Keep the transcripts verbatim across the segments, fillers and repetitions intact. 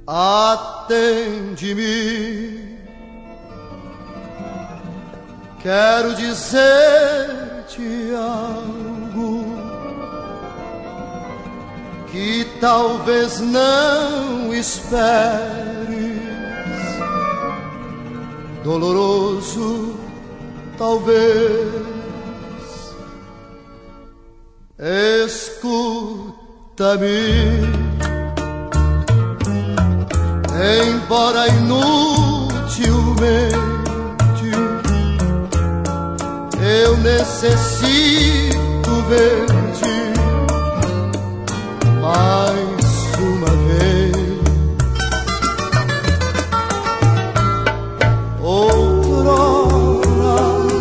Atende-me, quero dizer-te algo que talvez não esperes, doloroso talvez. Escuta-me, embora inutilmente, eu necessito ver-te mais uma vez. Outrora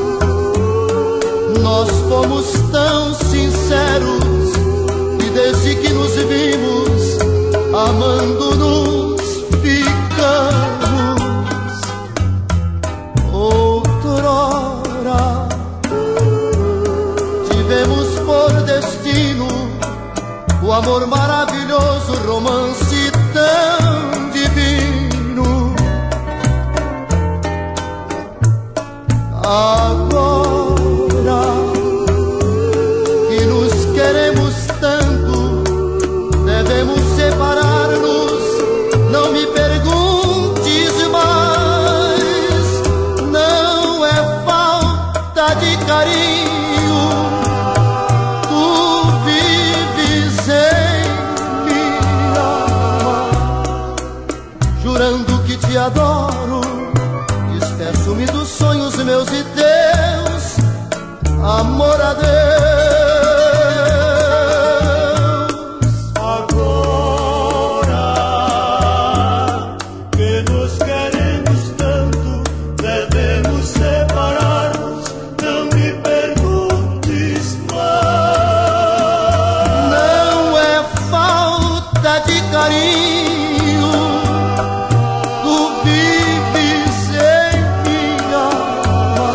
nós fomos tão sinceros e desde que nos vimos amando-nos ficamos. Outrora tivemos por destino o amor maravilhoso, romance tão divino. Agora que nos queremos tanto, devemos separar-nos. Não me perguntes mais, não é falta de carinho. Tu vives em minha alma, jurando que te adoro. Despeço-me dos sonhos meus e teus, amor a Deus. Agora que nos queremos tanto, devemos separar-nos. Não me perguntes mais. Não é falta de carinho. Tu vives em minha alma,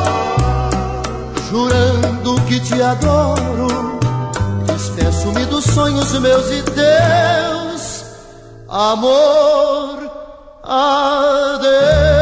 jurando que te adoro. Despeço-me dos sonhos meus e teus, amor a Deus.